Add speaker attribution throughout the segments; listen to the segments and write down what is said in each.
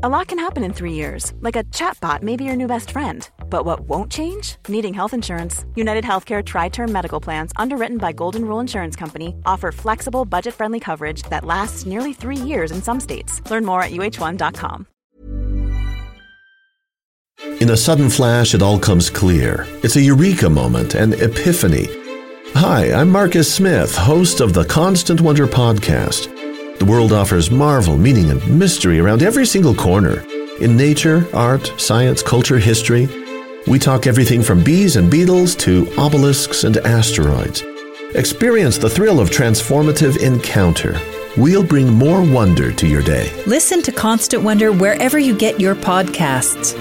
Speaker 1: A lot can happen in 3 years, like a chatbot may be your new best friend. But what won't change? Needing health insurance. United Healthcare Tri-Term Medical Plans, underwritten by Golden Rule Insurance Company, offer flexible, budget-friendly coverage that lasts nearly 3 years in some states. Learn more at uh1.com.
Speaker 2: In a sudden flash, it all comes clear. It's a eureka moment, an epiphany. Hi, I'm Marcus Smith, host of the Constant Wonder podcast. The world offers marvel, meaning, and mystery around every single corner. In nature, art, science, culture, history, we talk everything from bees and beetles to obelisks and asteroids. Experience the thrill of transformative encounter. We'll bring more wonder to your day.
Speaker 3: Listen to Constant Wonder wherever you get your podcasts.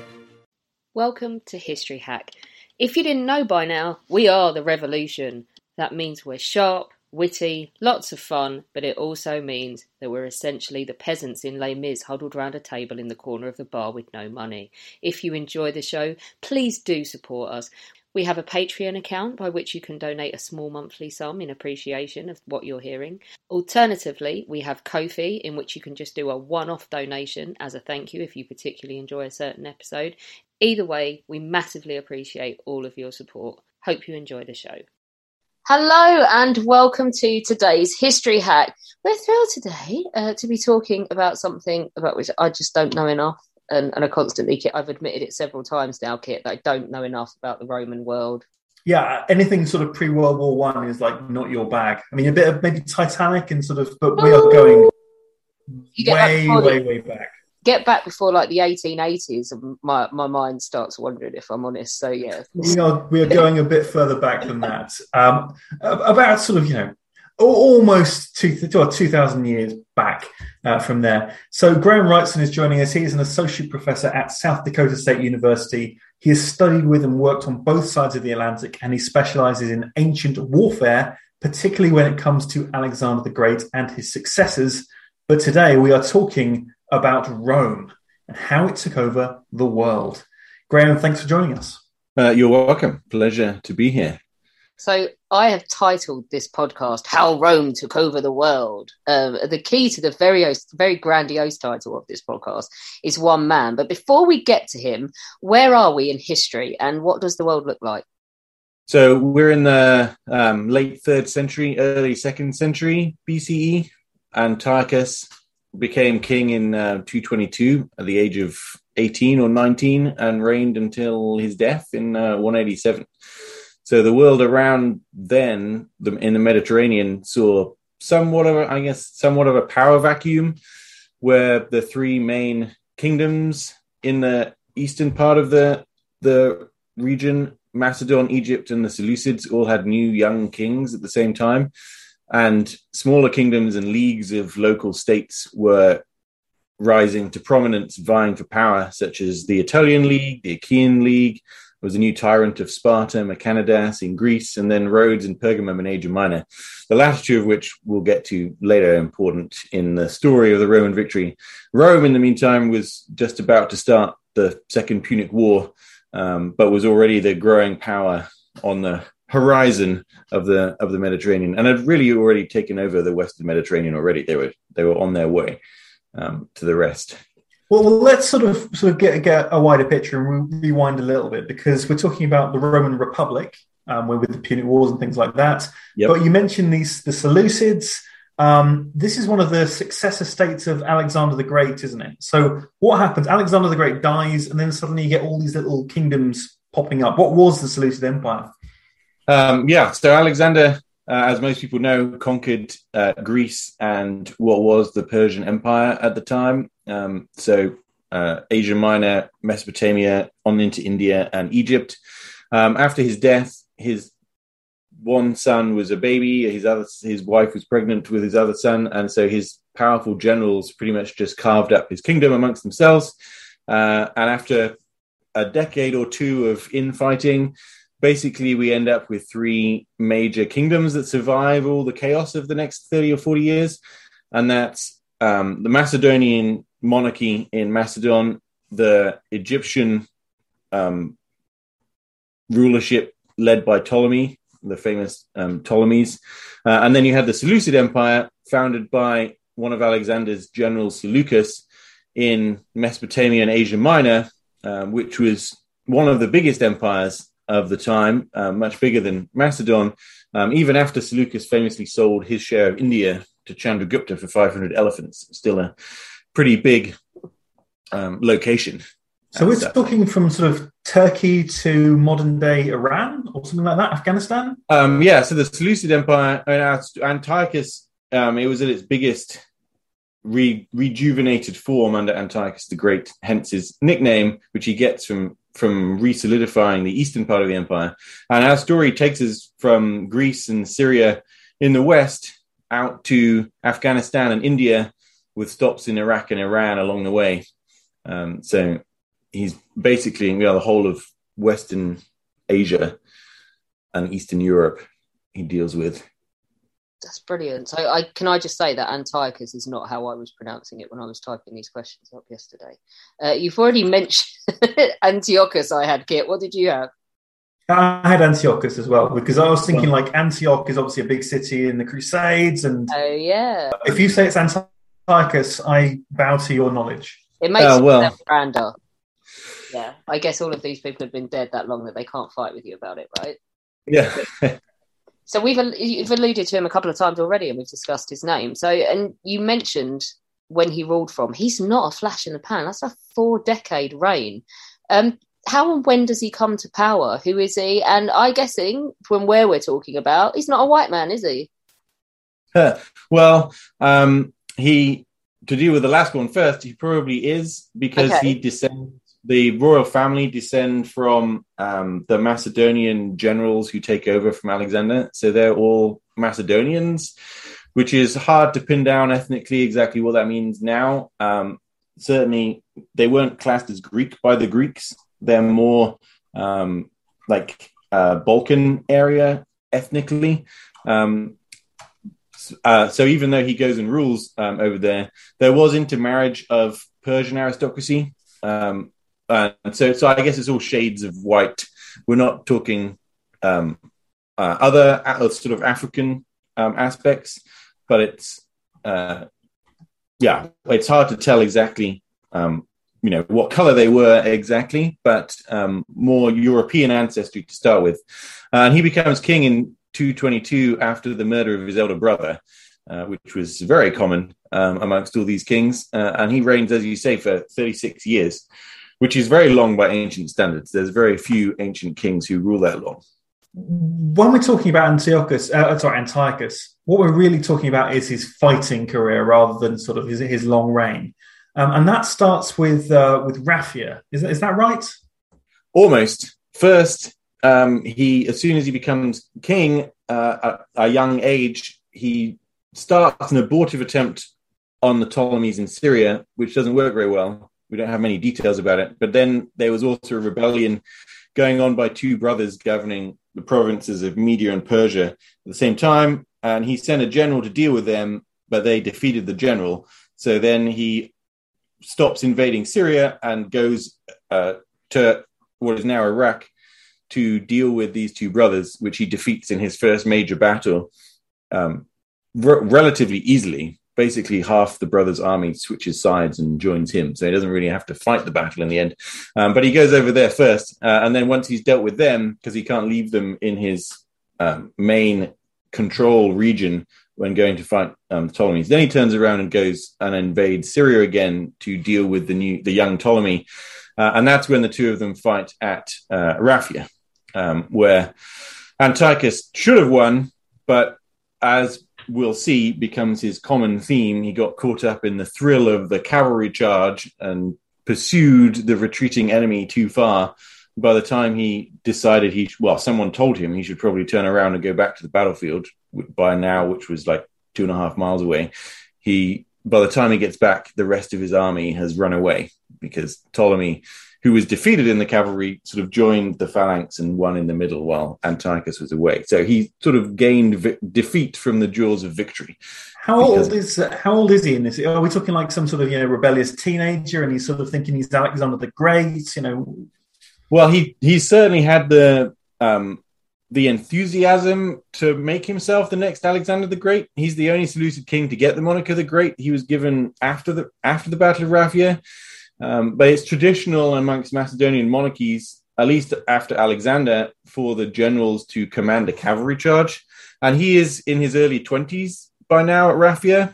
Speaker 4: Welcome to History Hack. If you didn't know by now, we are the revolution. That means we're sharp, witty, lots of fun, but it also means that we're essentially the peasants in Les Mis huddled round a table in the corner of the bar with no money. If you enjoy the show, please do support us. We have a Patreon account by which you can donate a small monthly sum in appreciation of what you're hearing. Alternatively, we have Ko-fi, in which you can just do a one-off donation as a thank you if you particularly enjoy a certain episode. Either way, we massively appreciate all of your support. Hope you enjoy the show. Hello and welcome to today's History Hack. We're thrilled today to be talking about something about which I just don't know enough. And I constantly, I've admitted it several times now, Kit, that I don't know enough about the Roman world.
Speaker 5: Yeah, anything sort of pre-World War One is like not your bag. I mean, a bit of maybe Titanic and sort of, but we are going way back.
Speaker 4: Get back before like the 1880s, and my mind starts wandering, if I'm honest. So yeah,
Speaker 5: we are going a bit further back than that. About sort of almost 2,000 years back from there. So Graham Wrightson is joining us. He is an associate professor at South Dakota State University. He has studied with and worked on both sides of the Atlantic, and he specializes in ancient warfare, particularly when it comes to Alexander the Great and his successors. But today we are talking about Rome and how it took over the world. Graham, thanks for joining us.
Speaker 6: You're welcome. Pleasure to be here.
Speaker 4: So I have titled this podcast, How Rome Took Over the World. The key to the very grandiose title of this podcast is one man. But before we get to him, where are we in history and what does the world look like?
Speaker 6: So we're in the late 3rd century, early 2nd century BCE. Antiochus became king in 222 at the age of 18 or 19 and reigned until his death in 187. So the world around then in the Mediterranean saw somewhat of a power vacuum, where the three main kingdoms in the eastern part of the region, Macedon, Egypt, and the Seleucids, all had new young kings at the same time. And smaller kingdoms and leagues of local states were rising to prominence, vying for power, such as the Aetolian League, the Achaean League. There was a new tyrant of Sparta, Machanidas in Greece, and then Rhodes and Pergamum in Asia Minor, the latter two of which we'll get to later, important in the story of the Roman victory. Rome, in the meantime, was just about to start the Second Punic War, but was already the growing power on the horizon of the Mediterranean, and had really already taken over the Western Mediterranean already. They were on their way to the rest.
Speaker 5: Well, let's sort of get a wider picture and rewind a little bit, because we're talking about the Roman Republic, with the Punic Wars and things like that. Yep. But you mentioned the Seleucids. This is one of the successor states of Alexander the Great, isn't it? So what happens? Alexander the Great dies, and then suddenly you get all these little kingdoms popping up. What was the Seleucid Empire?
Speaker 6: So Alexander, as most people know, conquered Greece and what was the Persian Empire at the time. Asia Minor, Mesopotamia, on into India and Egypt. After his death, his one son was a baby. His wife was pregnant with his other son, and so his powerful generals pretty much just carved up his kingdom amongst themselves. And after a decade or two of infighting, basically we end up with three major kingdoms that survive all the chaos of the next 30 or 40 years. And that's the Macedonian monarchy in Macedon, the Egyptian rulership led by Ptolemy, the famous Ptolemies. And then you had the Seleucid Empire, founded by one of Alexander's generals, Seleucus, in Mesopotamia and Asia Minor, which was one of the biggest empires of the time, much bigger than Macedon, even after Seleucus famously sold his share of India to Chandragupta for 500 elephants. Still a pretty big location.
Speaker 5: So we're talking from sort of Turkey to modern-day Iran or something like that, Afghanistan?
Speaker 6: So the Seleucid Empire, Antiochus, it was at its biggest rejuvenated form under Antiochus the Great, hence his nickname, which he gets from re-solidifying the eastern part of the empire. And our story takes us from Greece and Syria in the west out to Afghanistan and India, with stops in Iraq and Iran along the way. So he's basically the whole of Western Asia and Eastern Europe he deals with.
Speaker 4: That's brilliant. So can I just say that Antiochus is not how I was pronouncing it when I was typing these questions up yesterday. You've already mentioned Antiochus I had, Kit. What did you have?
Speaker 5: I had Antiochus as well, because I was thinking like Antioch is obviously a big city in the Crusades. And
Speaker 4: oh, yeah.
Speaker 5: If you say it's Antiochus, I bow to your knowledge.
Speaker 4: It makes it grander. Yeah, I guess all of these people have been dead that long that they can't fight with you about it, right?
Speaker 6: Yeah.
Speaker 4: So you've alluded to him a couple of times already, and we've discussed his name. So, and you mentioned when he ruled from. He's not a flash in the pan. That's a 4-decade reign. How and when does he come to power? Who is he? And I'm guessing from where we're talking about, he's not a white man, is he?
Speaker 6: Well, to deal with the last one first, he probably is, because he descends. The royal family descend from the Macedonian generals who take over from Alexander. So they're all Macedonians, which is hard to pin down ethnically exactly what that means now. Certainly, they weren't classed as Greek by the Greeks. They're more Balkan area ethnically. So even though he goes and rules over there was intermarriage of Persian aristocracy. So I guess it's all shades of white. We're not talking other sort of African aspects, but it's hard to tell exactly what color they were exactly, but more European ancestry to start with. And he becomes king in 222 after the murder of his elder brother, which was very common amongst all these kings. And he reigns, as you say, for 36 years, which is very long by ancient standards. There's very few ancient kings who rule that long.
Speaker 5: When we're talking about Antiochus, what we're really talking about is his fighting career rather than sort of his long reign. And that starts with Raphia. Is that right? Almost.
Speaker 6: First, as soon as he becomes king at a young age, he starts an abortive attempt on the Ptolemies in Syria, which doesn't work very well. We don't have many details about it. But then there was also a rebellion going on by two brothers governing the provinces of Media and Persia at the same time. And he sent a general to deal with them, but they defeated the general. So then he stops invading Syria and goes to what is now Iraq to deal with these two brothers, which he defeats in his first major battle relatively easily. Basically, half the brothers' army switches sides and joins him, so he doesn't really have to fight the battle in the end. But he goes over there first, and then once he's dealt with them, because he can't leave them in his main control region when going to fight Ptolemies, then he turns around and goes and invades Syria again to deal with the young Ptolemy, and that's when the two of them fight at Raphia, where Antiochus should have won, but as we'll see becomes his common theme, he got caught up in the thrill of the cavalry charge and pursued the retreating enemy too far. By the time he decided someone told him he should probably turn around and go back to the battlefield by now, which was like 2.5 miles away. By the time he gets back, the rest of his army has run away because Ptolemy, who was defeated in the cavalry, sort of joined the phalanx and won in the middle while Antiochus was away. So he sort of gained defeat from the jaws of victory.
Speaker 5: How old is he in this? Are we talking like some sort of rebellious teenager, and he's sort of thinking he's Alexander the Great?
Speaker 6: Well, he certainly had the the enthusiasm to make himself the next Alexander the Great. He's the only Seleucid king to get the moniker the Great. He was given after the Battle of Raphia, but it's traditional amongst Macedonian monarchies, at least after Alexander, for the generals to command a cavalry charge, and he is in his early 20s by now at Raphia.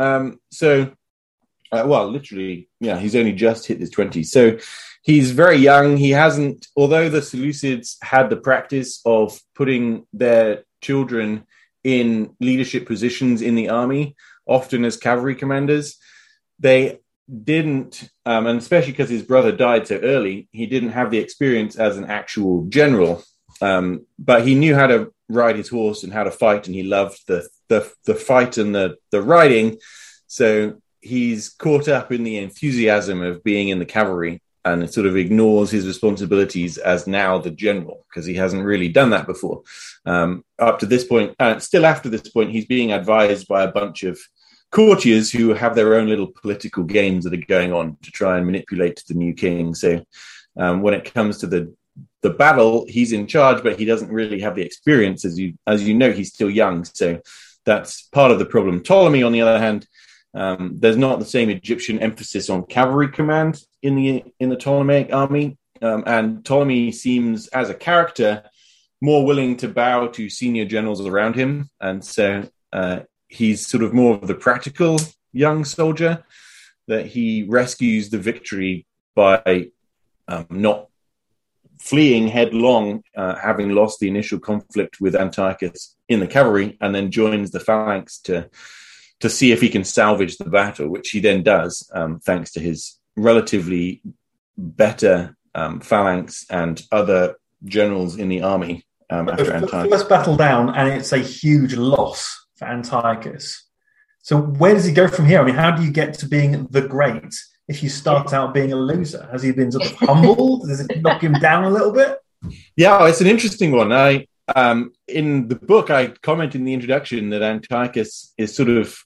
Speaker 6: Literally, he's only just hit his 20s. So he's very young. He hasn't, although the Seleucids had the practice of putting their children in leadership positions in the army, often as cavalry commanders, they didn't, and especially because his brother died so early, he didn't have the experience as an actual general. But he knew how to ride his horse and how to fight, and he loved the fight and the riding. So he's caught up in the enthusiasm of being in the cavalry and sort of ignores his responsibilities as now the general, because he hasn't really done that before. Up to this point, still after this point, he's being advised by a bunch of courtiers who have their own little political games that are going on to try and manipulate the new king. So when it comes to the battle, he's in charge, but he doesn't really have the experience. As you know, he's still young. So that's part of the problem. Ptolemy, on the other hand, there's not the same Egyptian emphasis on cavalry command in the Ptolemaic army. And Ptolemy seems, as a character, more willing to bow to senior generals around him. And so he's sort of more of the practical young soldier, that he rescues the victory by not fleeing headlong, having lost the initial conflict with Antiochus in the cavalry, and then joins the phalanx to see if he can salvage the battle, which he then does, thanks to his relatively better phalanx and other generals in the army after Antiochus.
Speaker 5: First battle down, and it's a huge loss for Antiochus. So where does he go from here? I mean, how do you get to being the great if you start out being a loser? Has he been sort of humbled? Does it knock him down a little bit?
Speaker 6: Yeah, it's an interesting one. In the book, I comment in the introduction that Antiochus is sort of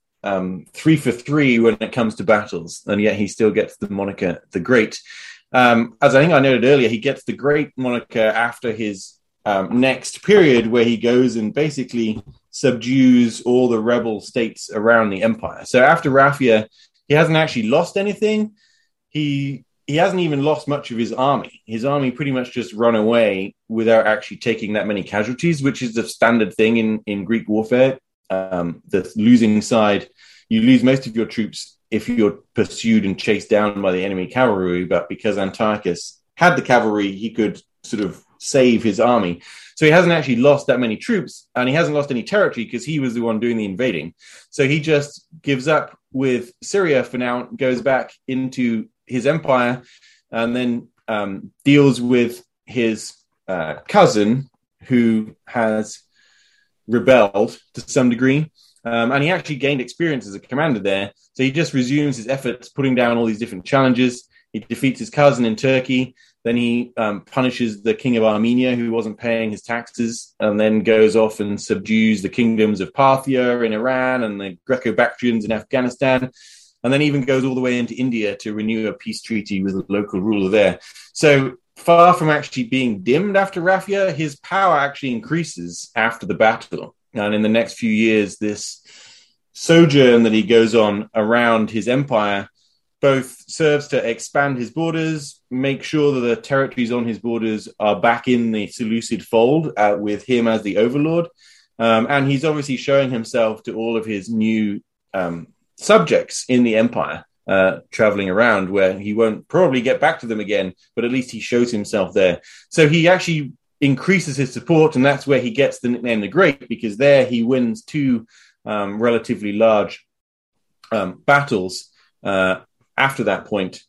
Speaker 6: 3 for 3 when it comes to battles, and yet he still gets the moniker the Great. As I think I noted earlier, he gets the Great moniker after his next period, where he goes and basically subdues all the rebel states around the empire. So after Raphia, he hasn't actually lost anything. He hasn't even lost much of his army. His army pretty much just run away without actually taking that many casualties, which is the standard thing in Greek warfare. The losing side, you lose most of your troops if you're pursued and chased down by the enemy cavalry, but because Antiochus had the cavalry, he could sort of save his army. So he hasn't actually lost that many troops, and he hasn't lost any territory because he was the one doing the invading. So he just gives up with Syria for now, goes back into his empire, and then deals with his cousin, who has rebelled to some degree. And he actually gained experience as a commander there. So he just resumes his efforts, putting down all these different challenges. He defeats his cousin in Turkey. Then he punishes the king of Armenia, who wasn't paying his taxes, and then goes off and subdues the kingdoms of Parthia in Iran and the Greco-Bactrians in Afghanistan, and then even goes all the way into India to renew a peace treaty with the local ruler there. So far from actually being dimmed after Raphia, his power actually increases after the battle. And in the next few years, this sojourn that he goes on around his empire both serves to expand his borders, make sure that the territories on his borders are back in the Seleucid fold with him as the overlord. And he's obviously showing himself to all of his new subjects in the empire, traveling around, where he won't probably get back to them again, but at least he shows himself there. So he actually increases his support, and that's where he gets the nickname the Great, because there he wins 2 relatively large battles after that point.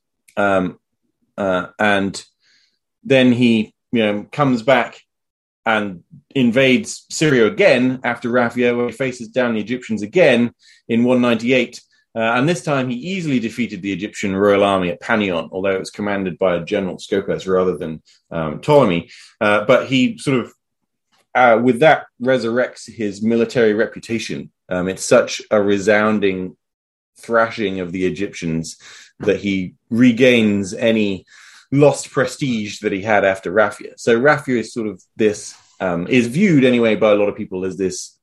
Speaker 6: And then he comes back and invades Syria again after Raphia, where he faces down the Egyptians again in 198. And this time he easily defeated the Egyptian royal army at Panion, although it was commanded by a general Scopas rather than Ptolemy. But he sort of, with that, resurrects his military reputation. It's such a resounding thrashing of the Egyptians that he regains any lost prestige that he had after Raphia. So Raphia is sort of this is viewed anyway by a lot of people as this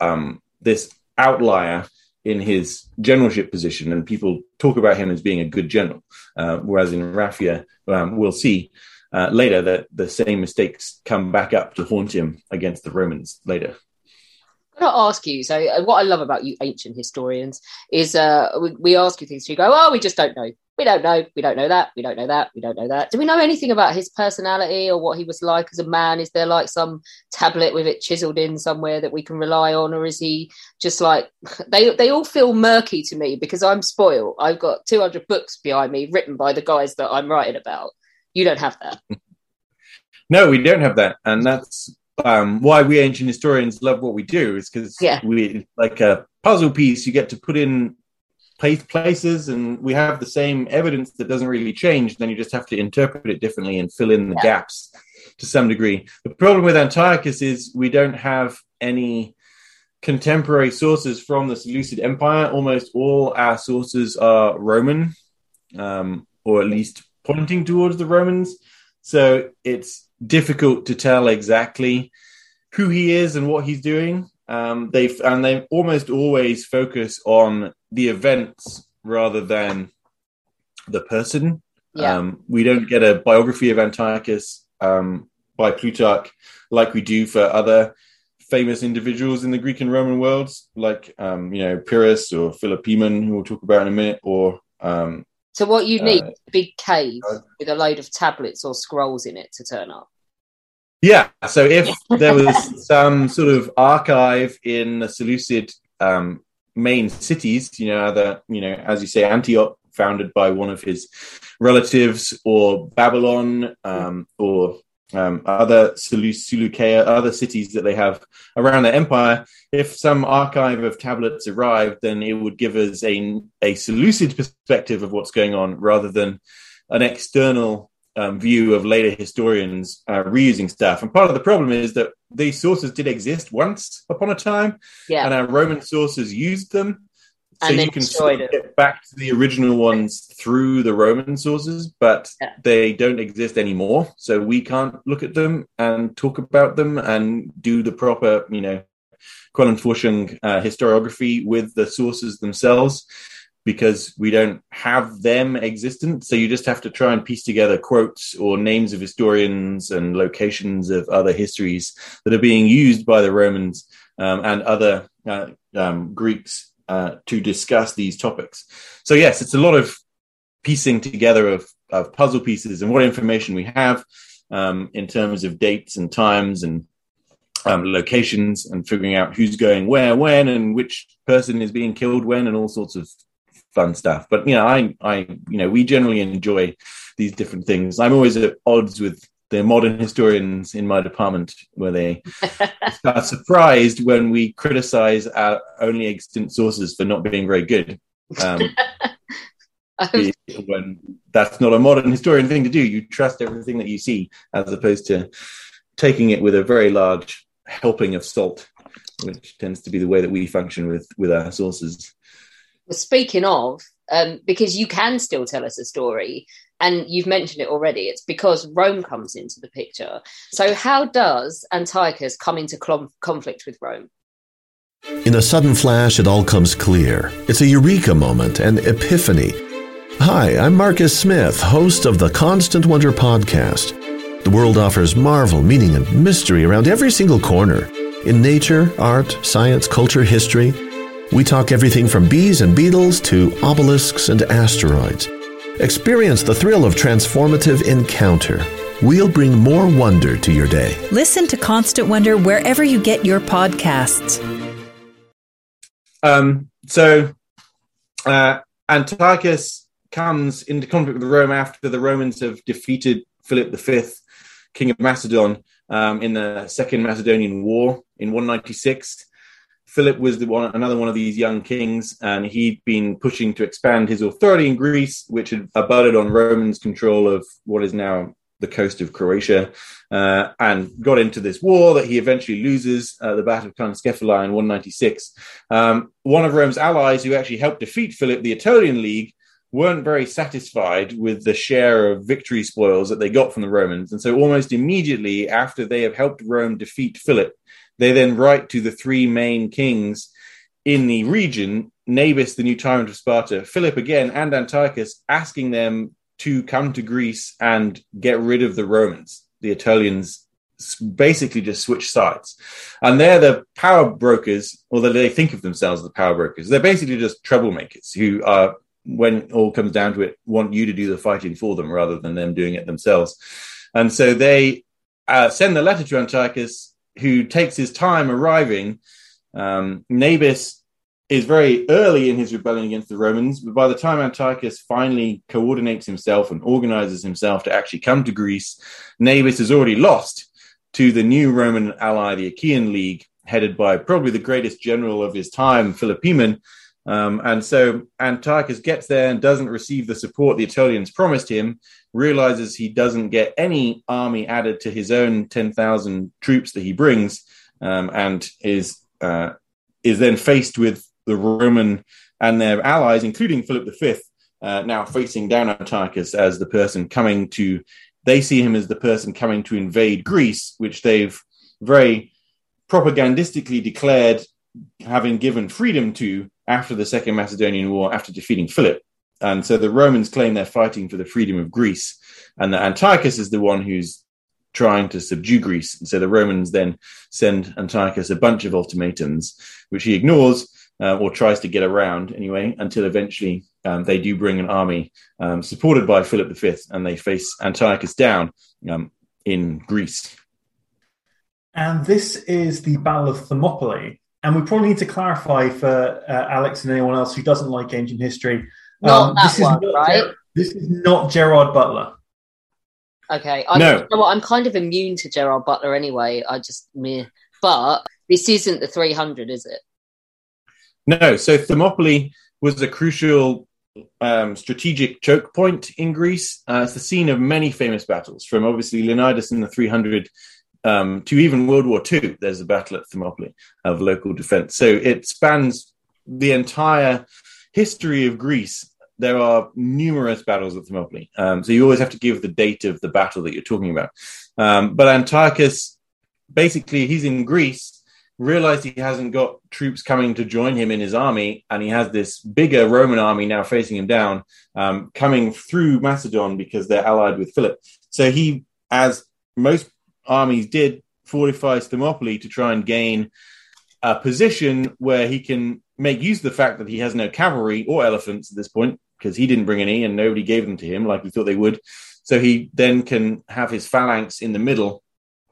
Speaker 6: outlier in his generalship position, and people talk about him as being a good general, whereas in Raphia, we'll see later that the same mistakes come back up to haunt him against the Romans later.
Speaker 4: I'm going to ask you, so what I love about you ancient historians is we ask you things, you go, oh, we just don't know. We don't know that. Do we know anything about his personality or what he was like as a man? Is there like some tablet with it chiseled in somewhere that we can rely on? Or is he just like, they all feel murky to me because I'm spoiled. I've got 200 books behind me written by the guys that I'm writing about. You don't have that.
Speaker 6: No, we don't have that. And that's why we ancient historians love what we do, is because we, like a puzzle piece, you get to put in places, and we have the same evidence that doesn't really change. Then you just have to interpret it differently and fill in the gaps to some degree. The problem with Antiochus is we don't have any contemporary sources from the Seleucid Empire. Almost all our sources are Roman, or at least pointing towards the Romans. So it's difficult to tell exactly who he is and what he's doing. They almost always focus on the events rather than the person. We don't get a biography of Antiochus by Plutarch like we do for other famous individuals in the Greek and Roman worlds, like Pyrrhus or Philopoemen, who we'll talk about in a minute, or
Speaker 4: so what you need is a big cave with a load of tablets or scrolls in it to turn up.
Speaker 6: Yeah, so if there was some sort of archive in the Seleucid main cities, as you say, Antioch, founded by one of his relatives, or Babylon, or other Seleucia, other cities that they have around the empire, if some archive of tablets arrived, then it would give us a Seleucid perspective of what's going on, rather than an external view of later historians reusing stuff. And part of the problem is that these sources did exist once upon a time, and our Roman sources used them. So you can sort of get back to the original ones through the Roman sources, but they don't exist anymore. So we can't look at them and talk about them and do the proper, Quellenforschung historiography with the sources themselves, because we don't have them existent. So you just have to try and piece together quotes or names of historians and locations of other histories that are being used by the Romans and other Greeks to discuss these topics. So yes, it's a lot of piecing together of puzzle pieces and what information we have in terms of dates and times and locations, and figuring out who's going where, when, and which person is being killed when, and all sorts of fun stuff. But we generally enjoy these different things. I'm always at odds with the modern historians in my department, where they are surprised when we criticize our only extant sources for not being very good. When that's not a modern historian thing to do. You trust everything that you see, as opposed to taking it with a very large helping of salt, which tends to be the way that we function with our sources.
Speaker 4: Well, speaking of, because you can still tell us a story, and you've mentioned it already, it's because Rome comes into the picture. So how does Antiochus come into conflict with Rome?
Speaker 2: In a sudden flash, it all comes clear. It's a eureka moment, an epiphany. Hi, I'm Marcus Smith, host of the Constant Wonder podcast. The world offers marvel, meaning, and mystery around every single corner. In nature, art, science, culture, history, we talk everything from bees and beetles to obelisks and asteroids. Experience the thrill of transformative encounter. We'll bring more wonder to your day.
Speaker 3: Listen to Constant Wonder wherever you get your podcasts.
Speaker 6: Antiochus comes into conflict with Rome after the Romans have defeated Philip V, king of Macedon, in the Second Macedonian War in 196. Philip was another one of these young kings, and he'd been pushing to expand his authority in Greece, which had abutted on Romans' control of what is now the coast of Croatia, and got into this war that he eventually loses, the Battle of Kskepholi in 196. One of Rome's allies who actually helped defeat Philip, the Aetolian League, weren't very satisfied with the share of victory spoils that they got from the Romans. And so almost immediately after they have helped Rome defeat Philip, they then write to the three main kings in the region, Nabis, the new tyrant of Sparta, Philip again, and Antiochus, asking them to come to Greece and get rid of the Romans. The Aetolians basically just switch sides. And they're the power brokers, although they think of themselves as the power brokers. They're basically just troublemakers who are, when it all comes down to it, want you to do the fighting for them rather than them doing it themselves. And so they send the letter to Antiochus, who takes his time arriving. Nabis is very early in his rebellion against the Romans, but by the time Antiochus finally coordinates himself and organizes himself to actually come to Greece, Nabis has already lost to the new Roman ally, the Achaean League, headed by probably the greatest general of his time, Philopoemen. And so Antiochus gets there and doesn't receive the support the Aetolians promised him, realizes he doesn't get any army added to his own 10,000 troops that he brings, and is then faced with the Roman and their allies, including Philip V, now facing down Antiochus as the person coming to, they see him as the person coming to invade Greece, which they've very propagandistically declared having given freedom to after the Second Macedonian War, after defeating Philip. And so the Romans claim they're fighting for the freedom of Greece, and that Antiochus is the one who's trying to subdue Greece. And so the Romans then send Antiochus a bunch of ultimatums, which he ignores, or tries to get around anyway, until eventually they do bring an army supported by Philip V, and they face Antiochus down in Greece.
Speaker 5: And this is the Battle of Thermopylae. And we probably need to clarify for Alex and anyone else who doesn't like ancient history.
Speaker 4: Not that one, right?
Speaker 5: This is not Gerard Butler.
Speaker 4: Okay.
Speaker 6: No.
Speaker 4: You know what, I'm kind of immune to Gerard Butler anyway. But this isn't the 300, is it?
Speaker 6: No. So Thermopylae was a crucial strategic choke point in Greece. It's the scene of many famous battles, from obviously Leonidas in the 300 to even World War II. There's a battle at Thermopylae of local defense. So it spans the entire history of Greece. There are numerous battles at Thermopylae. So you always have to give the date of the battle that you're talking about. But Antiochus, basically, he's in Greece, realized he hasn't got troops coming to join him in his army, and he has this bigger Roman army now facing him down, coming through Macedon because they're allied with Philip. So he, as most armies did, fortifies Thermopylae to try and gain a position where he can make use of the fact that he has no cavalry or elephants at this point, because he didn't bring any and nobody gave them to him like we thought they would. So he then can have his phalanx in the middle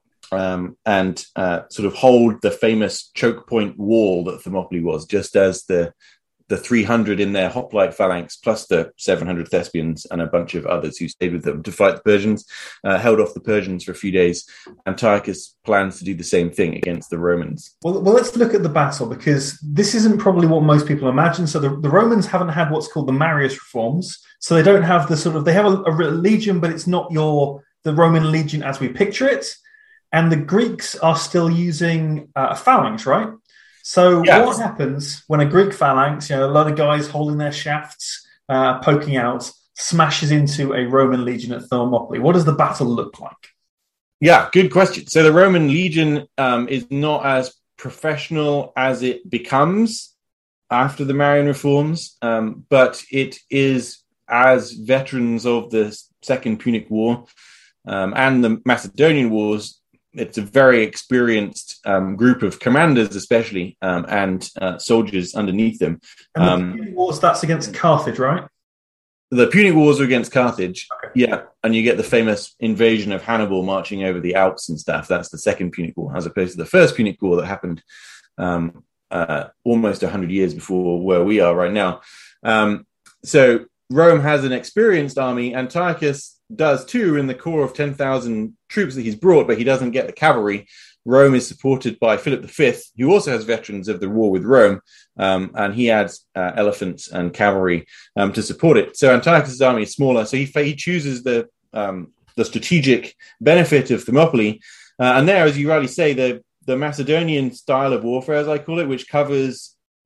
Speaker 6: and sort of hold the famous choke point wall that Thermopylae was, just as the 300 in their hoplite phalanx, plus the 700 Thespians and a bunch of others who stayed with them to fight the Persians, held off the Persians for a few days. Antiochus plans to do the same thing against the Romans. Well,
Speaker 5: let's look at the battle, because this isn't probably what most people imagine. So the Romans haven't had what's called the Marius reforms. So they don't have they have a legion, but it's not the Roman legion as we picture it. And the Greeks are still using a phalanx, right? So yes. What happens when a Greek phalanx, a lot of guys holding their shafts, poking out, smashes into a Roman legion at Thermopylae? What does the battle look like?
Speaker 6: Yeah, good question. So the Roman legion is not as professional as it becomes after the Marian reforms, but it is, as veterans of the Second Punic War and the Macedonian Wars, it's a very experienced group of commanders, especially, and soldiers underneath them.
Speaker 5: And the Punic Wars, that's against Carthage, right?
Speaker 6: The Punic Wars are against Carthage,
Speaker 5: okay.
Speaker 6: Yeah. And you get the famous invasion of Hannibal marching over the Alps and stuff. That's the Second Punic War, as opposed to the First Punic War that happened almost 100 years before where we are right now. So Rome has an experienced army. Antiochus does too, in the core of 10,000 troops that he's brought, but he doesn't get the cavalry. Rome is supported by Philip V, who also has veterans of the war with Rome, and he adds elephants and cavalry to support it. So Antiochus' army is smaller, so he chooses the strategic benefit of Thermopylae. And there, as you rightly say, the Macedonian style of warfare, as I call it, which covers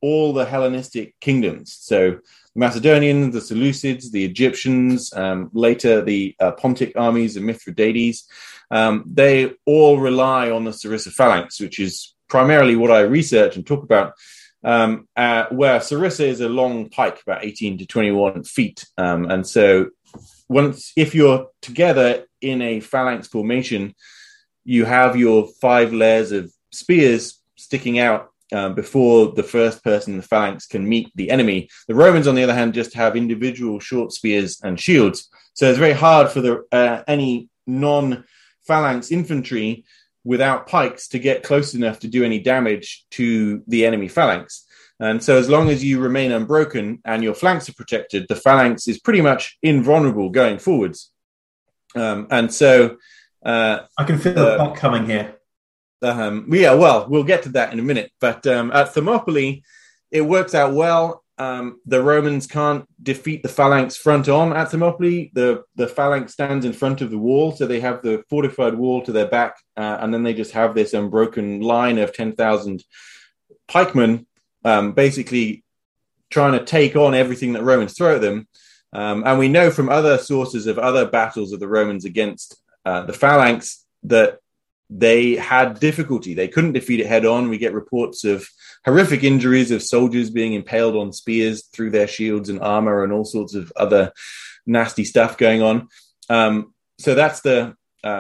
Speaker 6: all the Hellenistic kingdoms. So the Macedonians, the Seleucids, the Egyptians, later the Pontic armies of Mithridates, they all rely on the Sarissa phalanx, which is primarily what I research and talk about, where Sarissa is a long pike, about 18 to 21 feet. And so if you're together in a phalanx formation, you have your 5 layers of spears sticking out before the first person in the phalanx can meet the enemy. The Romans, on the other hand, just have individual short spears and shields. So it's very hard for any non-phalanx infantry without pikes to get close enough to do any damage to the enemy phalanx. And so as long as you remain unbroken and your flanks are protected, the phalanx is pretty much invulnerable going forwards. And so...
Speaker 5: I can feel the puck coming here.
Speaker 6: We'll get to that in a minute. But at Thermopylae, it works out well. The Romans can't defeat the phalanx front on at Thermopylae. The phalanx stands in front of the wall, so they have the fortified wall to their back, and then they just have this unbroken line of 10,000 pikemen, basically trying to take on everything that Romans throw at them. And we know from other sources of other battles of the Romans against the phalanx that they had difficulty. They couldn't defeat it head on. We get reports of horrific injuries of soldiers being impaled on spears through their shields and armor and all sorts of other nasty stuff going on. So that's the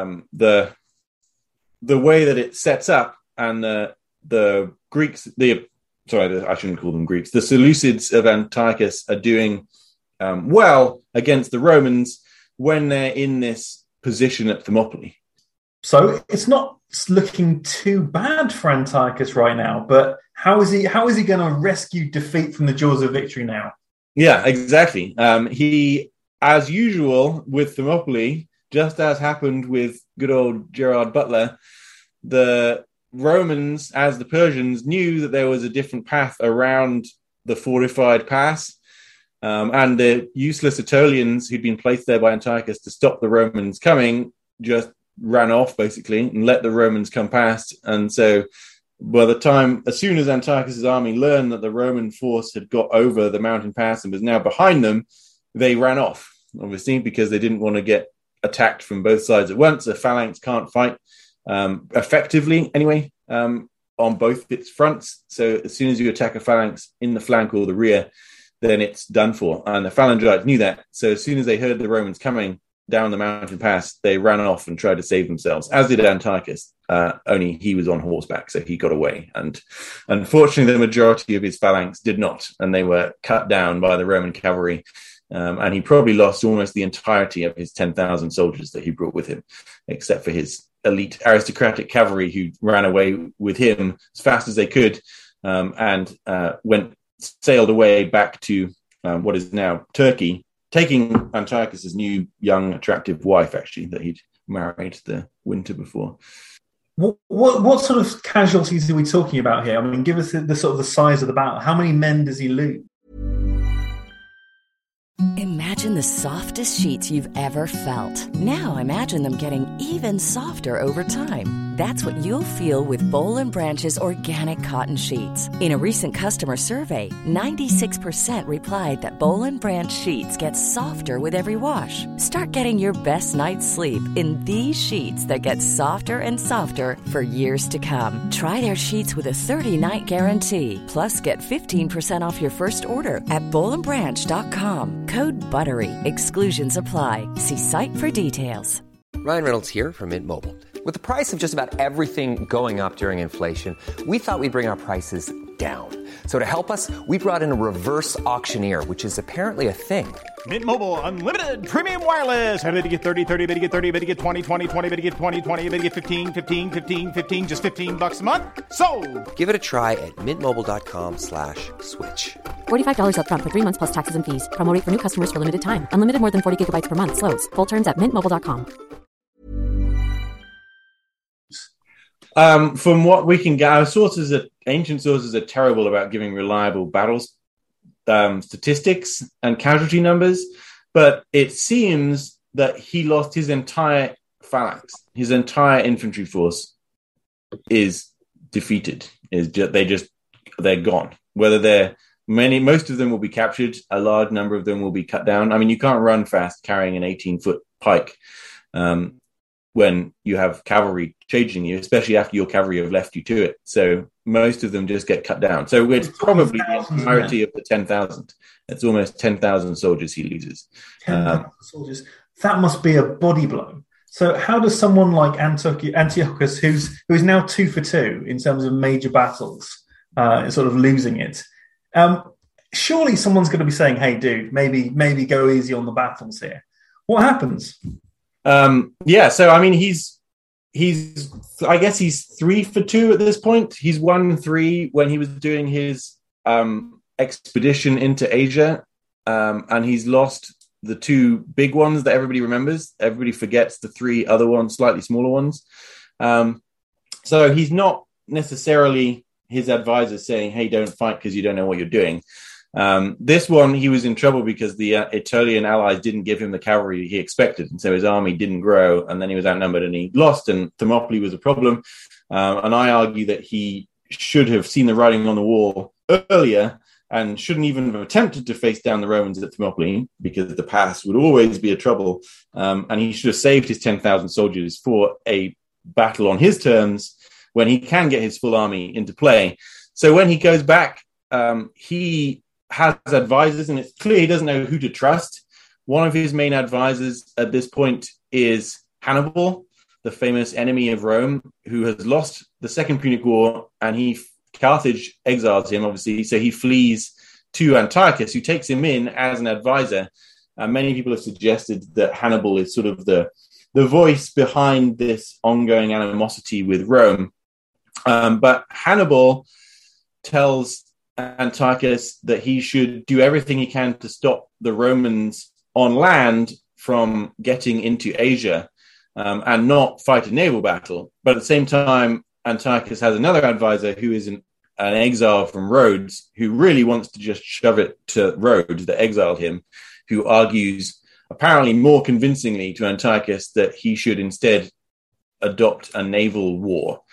Speaker 6: way that it sets up. And the Greeks, I shouldn't call them Greeks. The Seleucids of Antiochus are doing well against the Romans when they're in this position at Thermopylae.
Speaker 5: So it's not looking too bad for Antiochus right now, but how is he going to rescue defeat from the jaws of victory now?
Speaker 6: Yeah, exactly. He, as usual with Thermopylae, just as happened with good old Gerard Butler, the Romans, as the Persians, knew that there was a different path around the fortified pass, and the useless Aetolians who'd been placed there by Antiochus to stop the Romans coming just ran off, basically, and let the Romans come past. And so by the time, as soon as Antiochus's army learned that the Roman force had got over the mountain pass and was now behind them, they ran off, obviously, because they didn't want to get attacked from both sides at once. A phalanx can't fight effectively, anyway, on both its fronts. So as soon as you attack a phalanx in the flank or the rear, then it's done for. And the Phalangites knew that. So as soon as they heard the Romans coming down the mountain pass, they ran off and tried to save themselves, as did Antiochus, only he was on horseback, so he got away. And unfortunately, the majority of his phalanx did not, and they were cut down by the Roman cavalry. And he probably lost almost the entirety of his 10,000 soldiers that he brought with him, except for his elite aristocratic cavalry who ran away with him as fast as they could, and sailed away back to what is now Turkey, taking Antiochus's new, young, attractive wife, actually, that he'd married the winter before.
Speaker 5: What sort of casualties are we talking about here? I mean, give us the sort of the size of the battle. How many men does he lose?
Speaker 7: Imagine the softest sheets you've ever felt. Now imagine them getting even softer over time. That's what you'll feel with Boll & Branch's organic cotton sheets. In a recent customer survey, 96% replied that Boll & Branch sheets get softer with every wash. Start getting your best night's sleep in these sheets that get softer and softer for years to come. Try their sheets with a 30-night guarantee. Plus, get 15% off your first order at bollandbranch.com. Code BUTTERY. Exclusions apply. See site for details.
Speaker 8: Ryan Reynolds here from Mint Mobile. With the price of just about everything going up during inflation, we thought we'd bring our prices down. So to help us, we brought in a reverse auctioneer, which is apparently a thing.
Speaker 9: Mint Mobile Unlimited Premium Wireless. How to get 30, 30, bit to get 30, bit to get 20, 20, 20, bit to get 20, 20, bit to get 15, 15, 15, 15, just $15 a month? Sold! Give it a try at mintmobile.com/switch.
Speaker 10: $45 up front for 3 months plus taxes and fees. Promo rate for new customers for limited time. Unlimited more than 40 gigabytes per month. Slows full terms at mintmobile.com.
Speaker 6: From what we can get, our ancient sources are terrible about giving reliable battles statistics and casualty numbers, but it seems that he lost his entire phalanx. His entire infantry force is defeated. They're gone. most of them will be captured. A large number of them will be cut down. I mean, you can't run fast carrying an 18-foot pike when you have cavalry chasing you, especially after your cavalry have left you to it. So most of them just get cut down. So it's probably the entirety of the 10,000. It's almost 10,000 soldiers he loses.
Speaker 5: 10,000 soldiers. That must be a body blow. So how does someone like Antiochus, who is now 2 for 2 in terms of major battles, sort of losing it? Surely someone's going to be saying, "Hey, dude, maybe go easy on the battles here." What happens?
Speaker 6: So I mean, he's I guess he's 3 for 2 at this point. He's 1-3 when he was doing his expedition into Asia, and he's lost the 2 big ones that everybody remembers. Everybody forgets the 3 other ones, slightly smaller ones. So he's not necessarily his advisors saying, "Hey, don't fight because you don't know what you're doing." This one, he was in trouble because the Aetolian allies didn't give him the cavalry he expected. And so his army didn't grow, and then he was outnumbered and he lost, and Thermopylae was a problem. And I argue that he should have seen the writing on the wall earlier and shouldn't even have attempted to face down the Romans at Thermopylae, because the pass would always be a trouble. And he should have saved his 10,000 soldiers for a battle on his terms when he can get his full army into play. So when he goes back, he has advisors, and it's clear he doesn't know who to trust. One of his main advisors at this point is Hannibal, the famous enemy of Rome, who has lost the Second Punic War, and Carthage exiles him, obviously, so he flees to Antiochus, who takes him in as an advisor. Many people have suggested that Hannibal is sort of the voice behind this ongoing animosity with Rome. But Hannibal tells Antiochus that he should do everything he can to stop the Romans on land from getting into Asia, and not fight a naval battle. But at the same time, Antiochus has another advisor who is an exile from Rhodes, who really wants to just shove it to Rhodes that exiled him, who argues apparently more convincingly to Antiochus that he should instead adopt a naval war.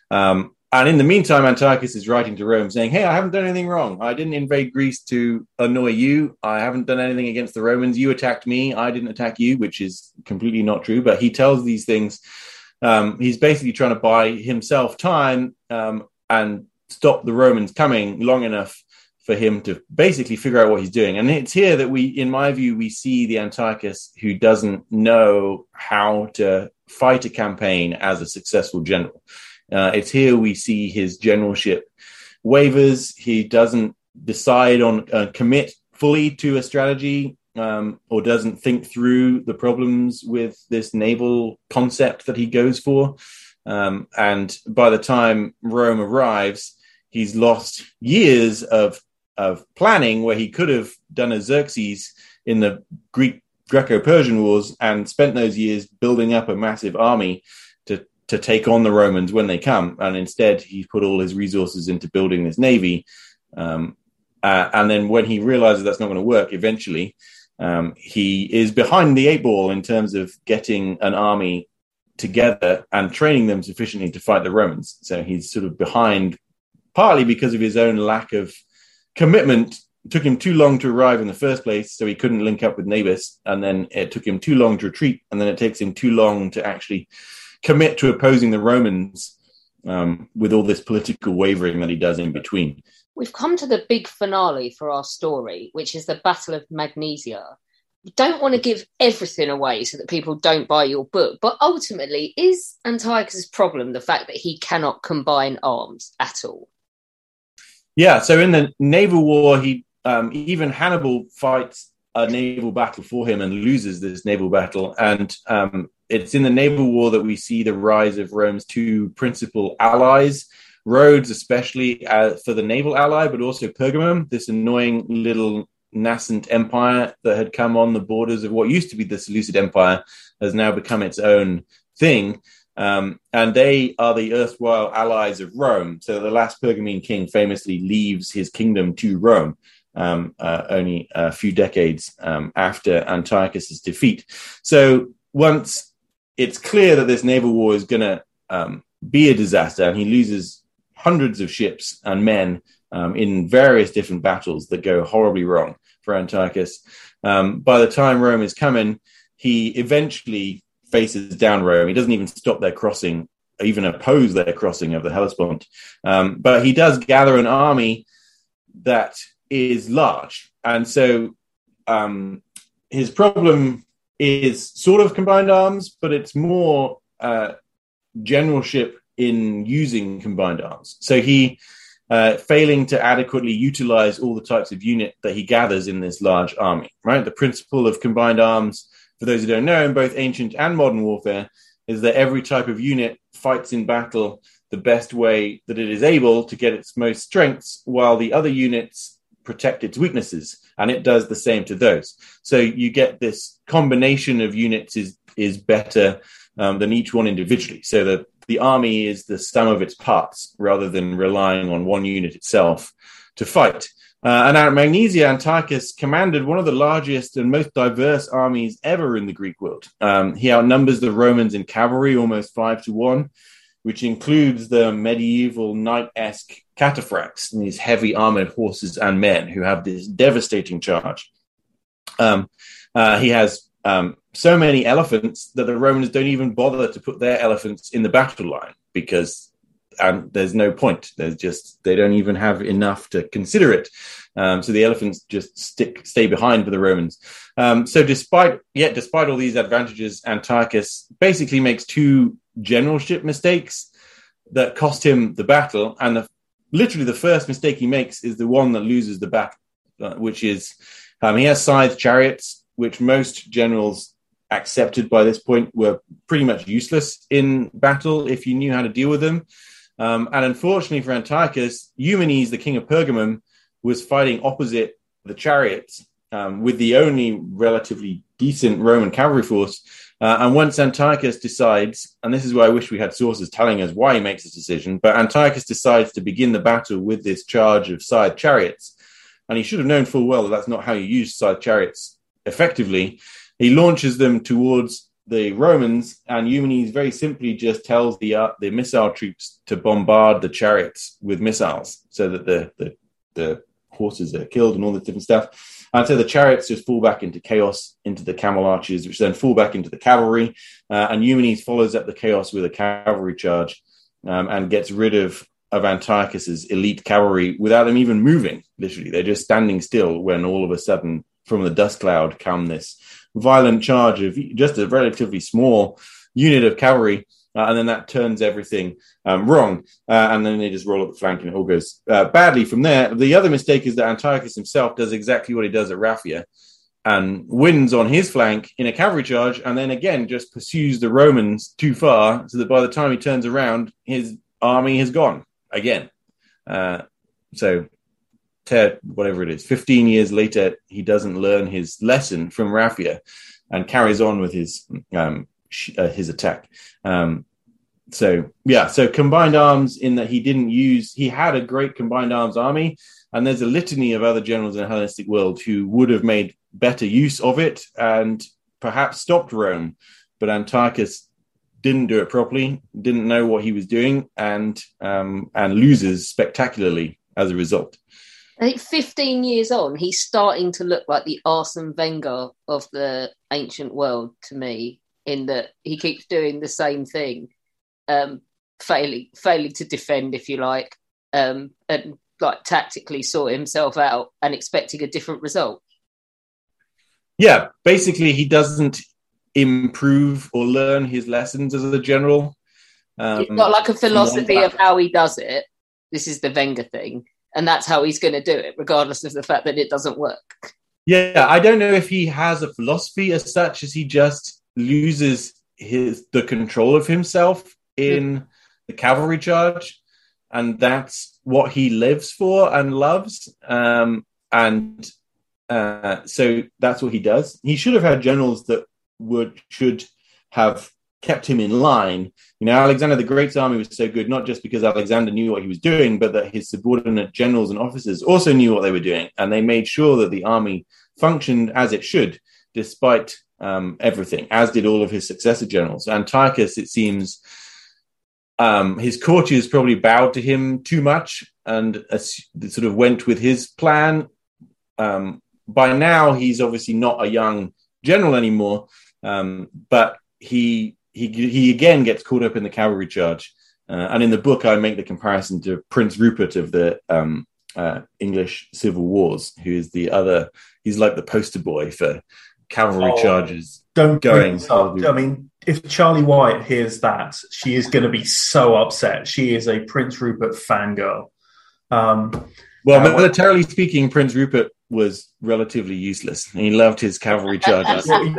Speaker 6: And in the meantime, Antiochus is writing to Rome saying, "Hey, I haven't done anything wrong. I didn't invade Greece to annoy you. I haven't done anything against the Romans. You attacked me. I didn't attack you," which is completely not true. But he tells these things. He's basically trying to buy himself time and stop the Romans coming long enough for him to basically figure out what he's doing. And it's here that in my view, we see the Antiochus who doesn't know how to fight a campaign as a successful general. It's here we see his generalship wavers. He doesn't decide on commit fully to a strategy, or doesn't think through the problems with this naval concept that he goes for. And by the time Rome arrives, he's lost years of planning where he could have done a Xerxes in the Greco-Persian Wars and spent those years building up a massive army to take on the Romans when they come. And instead, he put all his resources into building this navy. And then when he realizes that's not going to work, eventually, he is behind the 8 ball in terms of getting an army together and training them sufficiently to fight the Romans. So he's sort of behind, partly because of his own lack of commitment. It took him too long to arrive in the first place, so he couldn't link up with Nabis. And then it took him too long to retreat. And then it takes him too long to actually commit to opposing the Romans, with all this political wavering that he does in between.
Speaker 4: We've come to the big finale for our story, which is the Battle of Magnesia. We don't want to give everything away so that people don't buy your book, but ultimately, is Antiochus' problem the fact that he cannot combine arms at all?
Speaker 6: Yeah, so in the naval war, even Hannibal fights a naval battle for him and loses this naval battle. And it's in the naval war that we see the rise of Rome's 2 principal allies, Rhodes especially for the naval ally, but also Pergamum, this annoying little nascent empire that had come on the borders of what used to be the Seleucid Empire, has now become its own thing. And they are the erstwhile allies of Rome. So the last Pergamene king famously leaves his kingdom to Rome, only a few decades after Antiochus' defeat. So once it's clear that this naval war is going to be a disaster, and he loses hundreds of ships and men in various different battles that go horribly wrong for Antiochus. By the time Rome is coming, he eventually faces down Rome. He doesn't even stop their crossing, even oppose their crossing of the Hellespont. But he does gather an army that is large. And so his problem is sort of combined arms, but it's more generalship in using combined arms. So he failing to adequately utilize all the types of unit that he gathers in this large army, right? The principle of combined arms, for those who don't know, in both ancient and modern warfare, is that every type of unit fights in battle the best way that it is able to get its most strengths, while the other units protect its weaknesses, and it does the same to those. So you get this combination of units is better than each one individually. So that the army is the sum of its parts rather than relying on one unit itself to fight. And at Magnesia, Antiochus commanded one of the largest and most diverse armies ever in the Greek world. He outnumbers the Romans in cavalry almost 5-1, which includes the medieval knight-esque cataphracts, these heavy armored horses and men who have this devastating charge. He has so many elephants that the Romans don't even bother to put their elephants in the battle line because there's no point. They don't even have enough to consider it. So the elephants just stay behind for the Romans. So despite all these advantages, Antiochus basically makes two generalship mistakes that cost him the battle. And literally the first mistake he makes is the one that loses the battle, which is he has scythe chariots, which most generals accepted by this point were pretty much useless in battle if you knew how to deal with them. And unfortunately for Antiochus, Eumenes, the king of Pergamum, was fighting opposite the chariots with the only relatively decent Roman cavalry force. And once Antiochus decides, and this is where I wish we had sources telling us why he makes this decision, but Antiochus decides to begin the battle with this charge of scythe chariots. And he should have known full well that that's not how you use scythe chariots effectively. He launches them towards the Romans, and Eumenes very simply just tells the missile troops to bombard the chariots with missiles so that the horses are killed and all this different stuff. And so the chariots just fall back into chaos, into the camel archers, which then fall back into the cavalry. And Eumenes follows up the chaos with a cavalry charge and gets rid of Antiochus's elite cavalry without them even moving. Literally, they're just standing still when all of a sudden from the dust cloud come this violent charge of just a relatively small unit of cavalry. And then that turns everything wrong. And then they just roll up the flank and it all goes badly from there. The other mistake is that Antiochus himself does exactly what he does at Raphia and wins on his flank in a cavalry charge. And then again, just pursues the Romans too far so that by the time he turns around, his army has gone again. Whatever it is, 15 years later, he doesn't learn his lesson from Raphia and carries on with his attack. So combined arms in that he had a great combined arms army, and there's a litany of other generals in the Hellenistic world who would have made better use of it and perhaps stopped Rome. But Antiochus didn't do it properly, didn't know what he was doing, and loses spectacularly as a result.
Speaker 4: I think 15 years on, he's starting to look like the Arsene Wenger of the ancient world to me, in that he keeps doing the same thing, failing to defend, if you like, and like tactically sort himself out and expecting a different result.
Speaker 6: Yeah, basically he doesn't improve or learn his lessons as a general.
Speaker 4: It's not like a philosophy of how he does it. This is the Wenger thing. And that's how he's going to do it, regardless of the fact that it doesn't work. Yeah,
Speaker 6: I don't know if he has a philosophy as such as he just loses the control of himself in the cavalry charge. And that's what he lives for and loves. So that's what he does. He should have had generals that should have kept him in line. You know, Alexander the Great's army was so good, not just because Alexander knew what he was doing, but that his subordinate generals and officers also knew what they were doing. And they made sure that the army functioned as it should, despite everything, as did all of his successor generals. Antiochus, it seems, his courtiers probably bowed to him too much and sort of went with his plan. By now, he's obviously not a young general anymore, but he again gets caught up in the cavalry charge. And in the book, I make the comparison to Prince Rupert of the English Civil Wars, who is he's like the poster boy for cavalry charges.
Speaker 5: Don't going. I mean, if Charlie White hears that, she is going to be so upset. She is a Prince Rupert fangirl.
Speaker 6: Militarily speaking, Prince Rupert was relatively useless. He loved his cavalry charges.
Speaker 4: Bring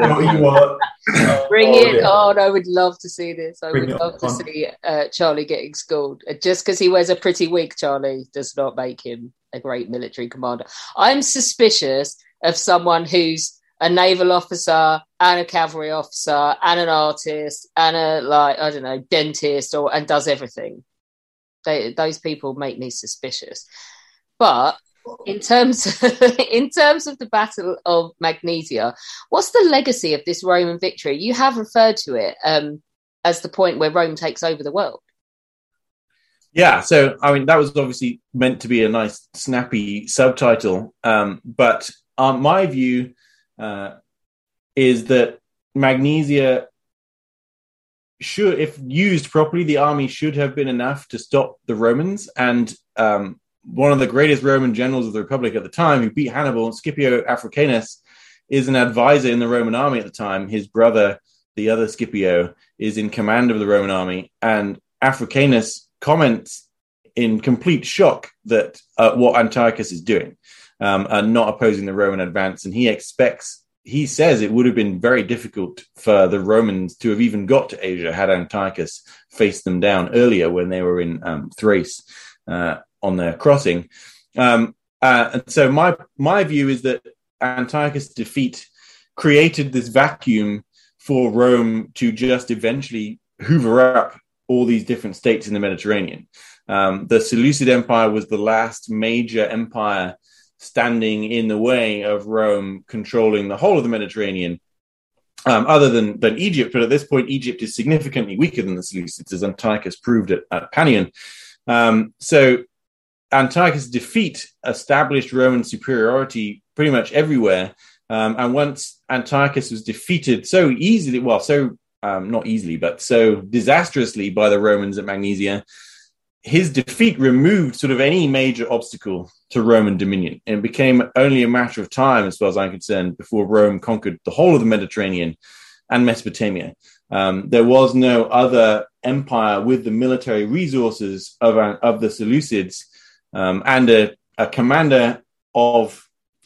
Speaker 4: it on. I would love to see this. I would love to see Charlie getting schooled. Just because he wears a pretty wig, Charlie, does not make him a great military commander. I'm suspicious of someone who's a naval officer and a cavalry officer and an artist and a dentist and does everything. Those people make me suspicious. But in terms of the Battle of Magnesia, what's the legacy of this Roman victory? You have referred to it as the point where Rome takes over the world.
Speaker 6: Yeah, so I mean that was obviously meant to be a nice, snappy subtitle, but my view is that Magnesia should, if used properly, the army should have been enough to stop the Romans. And one of the greatest Roman generals of the Republic at the time, who beat Hannibal, Scipio Africanus, is an advisor in the Roman army at the time. His brother, the other Scipio, is in command of the Roman army. And Africanus comments in complete shock that what Antiochus is doing and not opposing the Roman advance. And he says it would have been very difficult for the Romans to have even got to Asia had Antiochus faced them down earlier when they were in Thrace on their crossing. And so my view is that Antiochus' defeat created this vacuum for Rome to just eventually hoover up all these different states in the Mediterranean. The Seleucid Empire was the last major empire standing in the way of Rome controlling the whole of the Mediterranean, other than Egypt. But at this point, Egypt is significantly weaker than the Seleucids, as Antiochus proved at Panion. So Antiochus' defeat established Roman superiority pretty much everywhere. And once Antiochus was defeated so disastrously by the Romans at Magnesia, his defeat removed sort of any major obstacle to Roman dominion. And it became only a matter of time, as far as I'm concerned, before Rome conquered the whole of the Mediterranean and Mesopotamia. There was no other empire with the military resources of the Seleucids and a commander of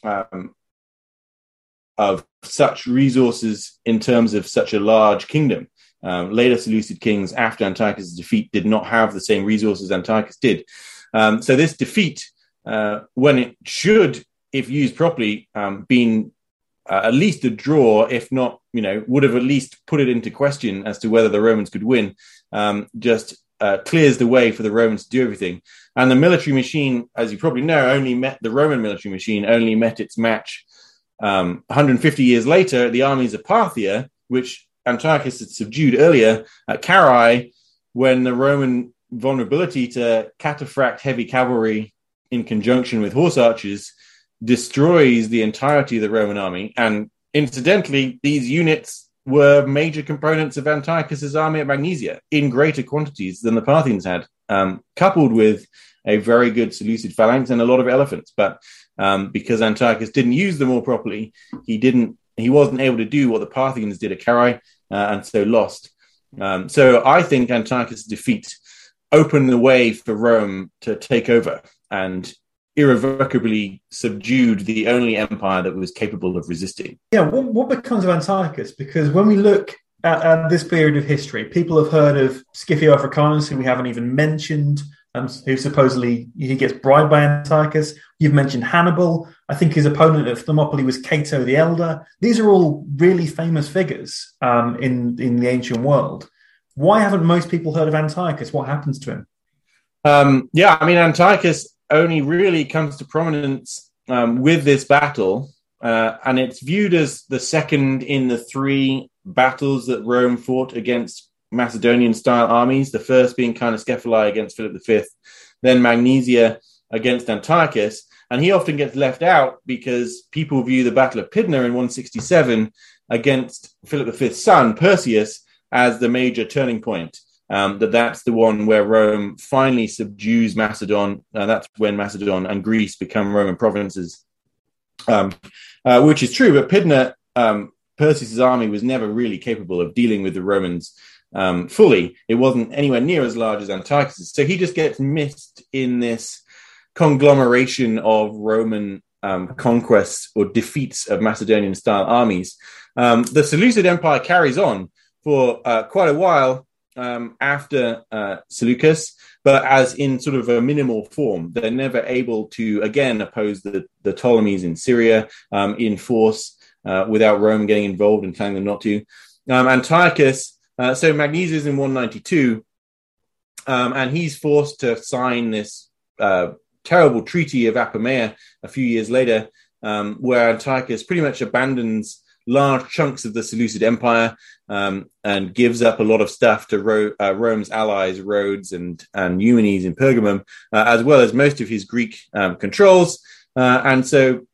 Speaker 6: such resources in terms of such a large kingdom. Later Seleucid kings after Antiochus' defeat did not have the same resources Antiochus did. So this defeat, when it should, if used properly, been at least a draw, if not, would have at least put it into question as to whether the Romans could win, just clears the way for the Romans to do everything. And the military machine, as you probably know, only met its match 150 years later at the armies of Parthia, which Antiochus had subdued earlier at Carrhae, when the Roman vulnerability to cataphract heavy cavalry in conjunction with horse archers destroys the entirety of the Roman army. And incidentally, these units were major components of Antiochus' army at Magnesia in greater quantities than the Parthians had, coupled with a very good Seleucid phalanx and a lot of elephants. But because Antiochus didn't use them all properly, he wasn't able to do what the Parthians did at Carrhae, and so lost. So I think Antiochus' defeat opened the way for Rome to take over and irrevocably subdued the only empire that was capable of resisting.
Speaker 5: Yeah, what becomes of Antiochus? Because when we look at this period of history, people have heard of Scipio Africanus, who we haven't even mentioned, who supposedly he gets bribed by Antiochus. You've mentioned Hannibal. I think his opponent at Thermopylae was Cato the Elder. These are all really famous figures in the ancient world. Why haven't most people heard of Antiochus? What happens to him?
Speaker 6: Antiochus only really comes to prominence with this battle, and it's viewed as the second in the three battles that Rome fought against Macedonian-style armies, the first being Caesarion against Philip V, then Magnesia against Antiochus. And he often gets left out because people view the Battle of Pydna in 167 against Philip V's son, Perseus, as the major turning point. That's the one where Rome finally subdues Macedon. That's when Macedon and Greece become Roman provinces, which is true. But Pydna, Perseus' army was never really capable of dealing with the Romans fully. It wasn't anywhere near as large as Antiochus. So he just gets missed in this conglomeration of Roman conquests or defeats of Macedonian-style armies. The Seleucid Empire carries on for quite a while after Seleucus, but as in sort of a minimal form. They're never able to, again, oppose the Ptolemies in Syria in force without Rome getting involved and telling them not to. Antiochus, so Magnesia is in 192, and he's forced to sign this terrible treaty of Apamea a few years later, where Antiochus pretty much abandons large chunks of the Seleucid Empire and gives up a lot of stuff to Rome's allies, Rhodes and Eumenes in Pergamum, as well as most of his Greek controls. And so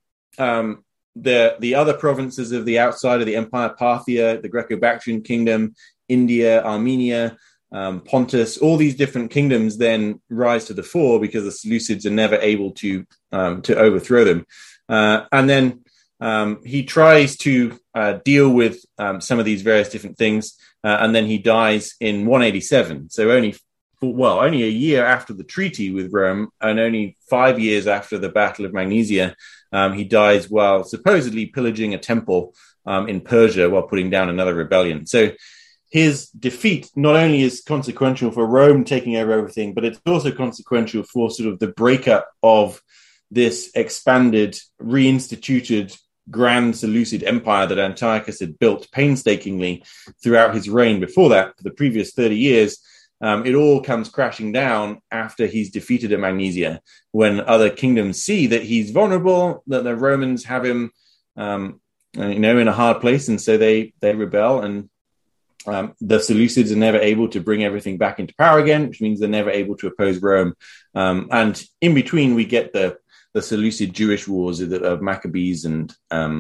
Speaker 6: the other provinces of the outside of the empire, Parthia, the Greco-Bactrian kingdom, India, Armenia, Pontus, all these different kingdoms then rise to the fore because the Seleucids are never able to overthrow them. And then he tries to deal with some of these various different things, and then he dies in 187. So only a year after the treaty with Rome, and only 5 years after the Battle of Magnesia, he dies while supposedly pillaging a temple in Persia while putting down another rebellion. So his defeat not only is consequential for Rome taking over everything, but it's also consequential for sort of the breakup of this expanded, reinstituted Grand Seleucid Empire that Antiochus had built painstakingly throughout his reign before that, for the previous 30 years. It all comes crashing down after he's defeated at Magnesia, when other kingdoms see that he's vulnerable, that the Romans have him in a hard place, and so they rebel, and the Seleucids are never able to bring everything back into power again, which means they're never able to oppose Rome. And in between, we get the Seleucid Jewish wars of Maccabees and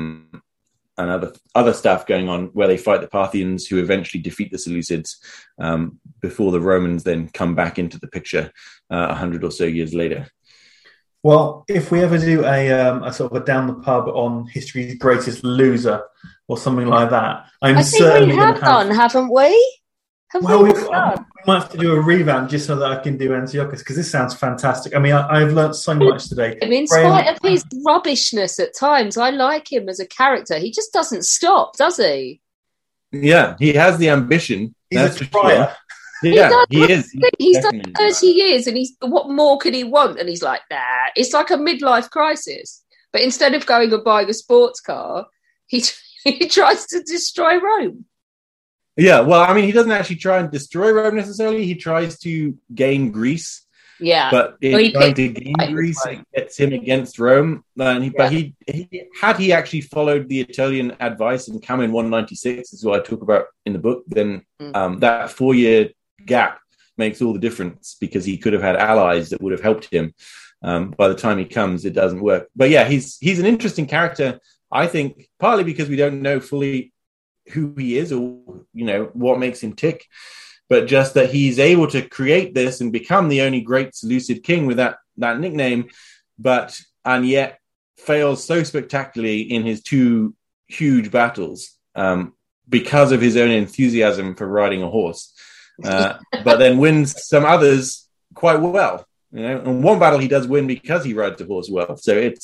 Speaker 6: other stuff going on, where they fight the Parthians, who eventually defeat the Seleucids before the Romans then come back into the picture 100 or so years later.
Speaker 5: Well, if we ever do a sort of a down the pub on history's greatest loser or something like that, I think we have
Speaker 4: done, haven't we?
Speaker 5: We might have to do a revamp just so that I can do Antiochus, because this sounds fantastic. I mean, I've learned so much today.
Speaker 4: In spite of his rubbishness at times, I like him as a character. He just doesn't stop, does he?
Speaker 6: Yeah, he has the ambition.
Speaker 5: He's a trier.
Speaker 6: Yeah, he is.
Speaker 4: He's done 30 years, and what more could he want? And he's like, nah. It's like a midlife crisis. But instead of going and buying a sports car, he tries to destroy Rome.
Speaker 6: Yeah, well, I mean, he doesn't actually try and destroy Rome necessarily. He tries to gain Greece.
Speaker 4: Yeah.
Speaker 6: But in trying to gain Greece, it gets him against Rome. But he actually followed the Aetolian advice and come in 196, this is what I talk about in the book, then that 4-year gap makes all the difference, because he could have had allies that would have helped him. By the time he comes, it doesn't work. But yeah, he's an interesting character, I think, partly because we don't know fully who he is or what makes him tick, but just that he's able to create this and become the only great Seleucid king with that nickname, and yet fails so spectacularly in his 2 huge battles because of his own enthusiasm for riding a horse, but then wins some others quite well. In one battle he does win because he rides the horse well. So it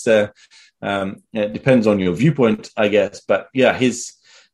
Speaker 6: depends on your viewpoint, I guess. But yeah, his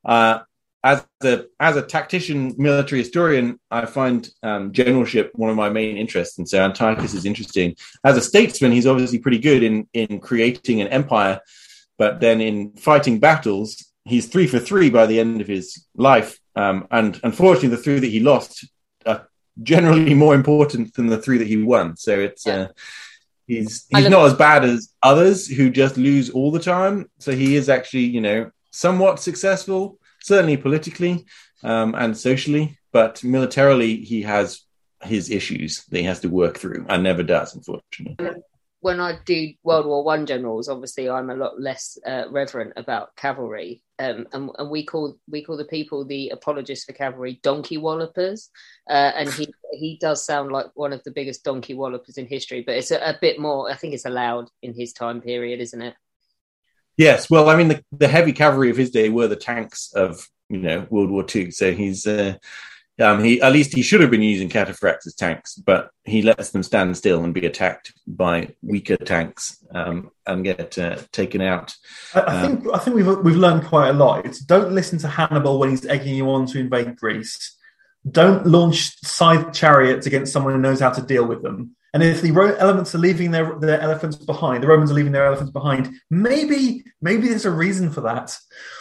Speaker 6: as a tactician, military historian, I find generalship one of my main interests, and so Antiochus is interesting. As a statesman, he's obviously pretty good in creating an empire, but then in fighting battles, he's 3 for 3 by the end of his life. And unfortunately, the 3 that he lost are generally more important than the 3 that he won. So it's he's not as bad as others who just lose all the time. So he is actually, somewhat successful, certainly politically and socially, but militarily he has his issues that he has to work through, and never does, unfortunately.
Speaker 4: When I do World War I generals, obviously I'm a lot less reverent about cavalry, and we call the people, the apologists for cavalry, donkey wallopers, and he does sound like one of the biggest donkey wallopers in history, but it's a bit more. I think it's allowed in his time period, isn't it?
Speaker 6: Yes, well, I mean, the heavy cavalry of his day were the tanks of World War II, so he's. He should have been using cataphracts as tanks, but he lets them stand still and be attacked by weaker tanks and get taken out.
Speaker 5: I think we've learned quite a lot. It's don't listen to Hannibal when he's egging you on to invade Greece. Don't launch scythe chariots against someone who knows how to deal with them. And if the elements are leaving their elephants behind, the Romans are leaving their elephants behind, maybe there's a reason for that.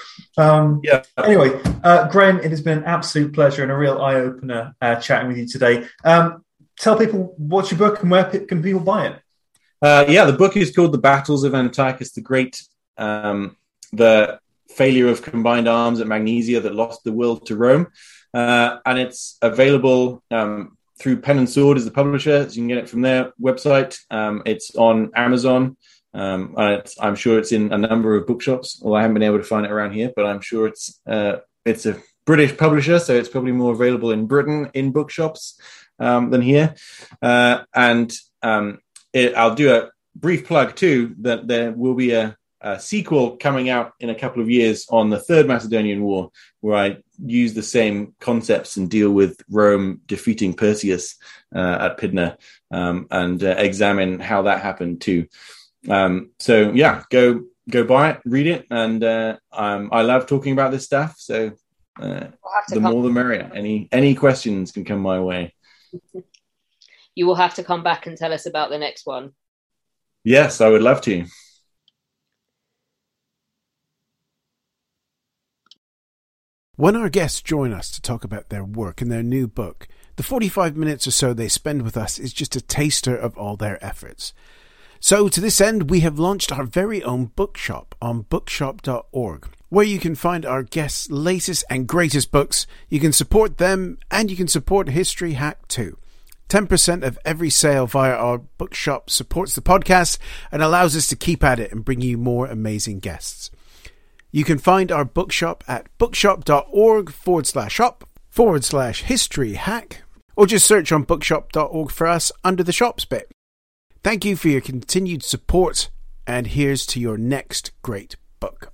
Speaker 5: Anyway, Graham, it has been an absolute pleasure and a real eye-opener chatting with you today. Tell people what's your book and where can people buy it?
Speaker 6: The book is called The Battles of Antiochus the Great, the failure of combined arms at Magnesia that lost the world to Rome. And it's available through Pen and Sword as the publisher, so you can get it from their website. It's on Amazon. I'm sure it's in a number of bookshops. Well, I haven't been able to find it around here, but I'm sure it's a British publisher, so it's probably more available in Britain in bookshops than here. I'll do a brief plug too that there will be a sequel coming out in a couple of years on the Third Macedonian War, where I use the same concepts and deal with Rome defeating Perseus at Pydna and examine how that happened too. Go buy it, read it, and I love talking about this stuff. So the more the merrier. Any questions can come my way.
Speaker 4: You will have to come back and tell us about the next one.
Speaker 6: Yes, I would love to.
Speaker 11: When our guests join us to talk about their work and their new book, the 45 minutes or so they spend with us is just a taster of all their efforts. So to this end, we have launched our very own bookshop on bookshop.org, where you can find our guests' latest and greatest books. You can support them and you can support History Hack too. 10% of every sale via our bookshop supports the podcast and allows us to keep at it and bring you more amazing guests. You can find our bookshop at bookshop.org/shop/History Hack, or just search on bookshop.org for us under the shops bit. Thank you for your continued support, and here's to your next great book.